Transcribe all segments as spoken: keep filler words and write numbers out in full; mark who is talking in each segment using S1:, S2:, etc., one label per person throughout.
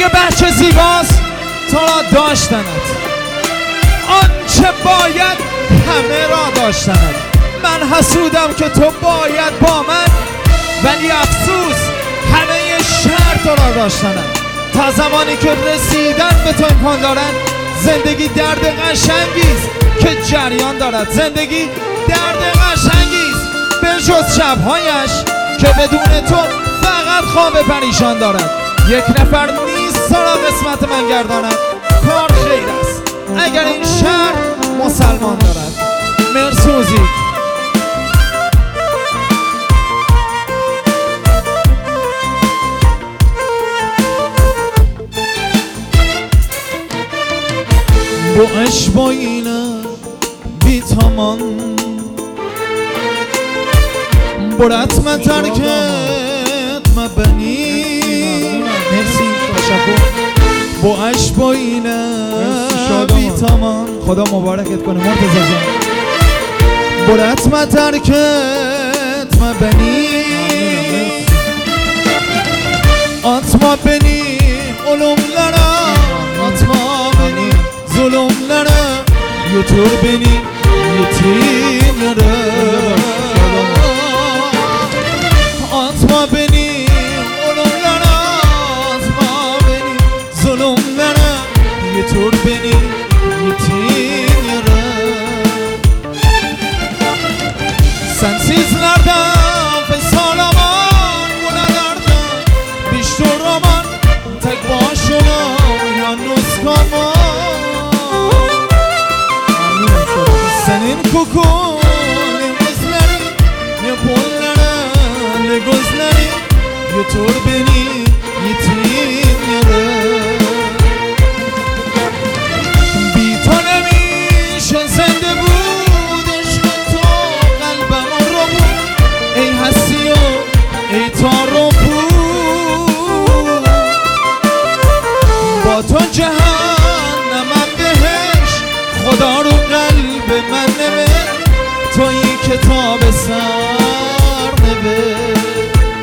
S1: میگه بچه زیباست تو را داشتند، آنچه باید همه را داشتند. من حسودم که تو باید با من، ولی افسوس همه شهر تو را داشتند. تا زمانی که رسیدن به تو امکان دارد، زندگی درد قشنگیست که جریان دارد. زندگی درد قشنگیست به جز شبهایش که بدون تو فقط خواب پریشان دارد. یک نفر نیست تا را قسمت من گرداند، کار خیر است اگر این شهر مسلمان دارد. مرسوزی bu eş boyuna bir tamam bırakma terk etme beni. Merci teşekkür. Bu eş boyuna bir tamam خدا مبارکت کنه مرتضی جان. bırakma terk etme beni. Atma beni ölümlere, atma beni zulümlere, götür beni yetimlere. Atma beni ölümlere, atma beni zulümlere, götür beni yetimlere. Sensizlerden fesal aman, bu ne derden biştur aman, tek başına yalnız kalma. Senin kokun ne gözlerin, ne pollerin, ne gözlerin, götür beni yetim yere. Bir tanemiş zende بود عشق تو قلبم رو بود. ای هستی و ای تار و پود، با تو جهنمم بهش خدا رو قلب من نوشت. تویی کتاب سر نوشت.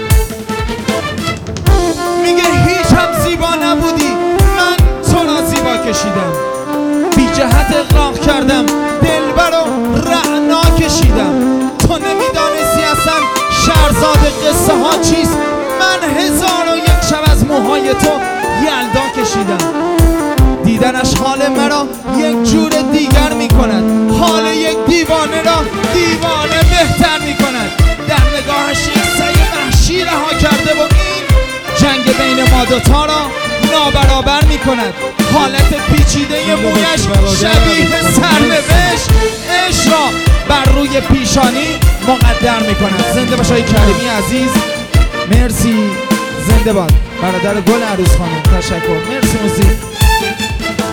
S1: میگه هیچ هم زیبا نبودی، من تو را زیبا کشیدم. بی جهت اغراق کردم، دلبر و رعنا کشیدم. تو نمیدانستی اصلا شهرزاد قصه ها چیست. من هزار و یک شب از موهای تو یلدا کشیدم. دیدنش حال مرا یک جور دیگر می کند، حال یک دیوانه را دیوانه بهتر می کند. در نگاهش یک سعی وحشی رها کرده و این جنگ بین ما دوتا را نابرابر می کند. حالت پیچیده مویش شبیه سرنوشت عشق را بر روی پیشانی مقدر می کند. زنده باش آقای کریمی عزیز، مرسی. زنده باد برادر گل عروس خانم، تشکر. مرسی موزیک.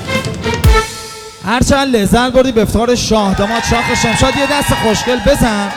S1: هرچند لذت بردی به افتخار شاه داماد شاخ شمشاد. یه دست خوشگل بزن.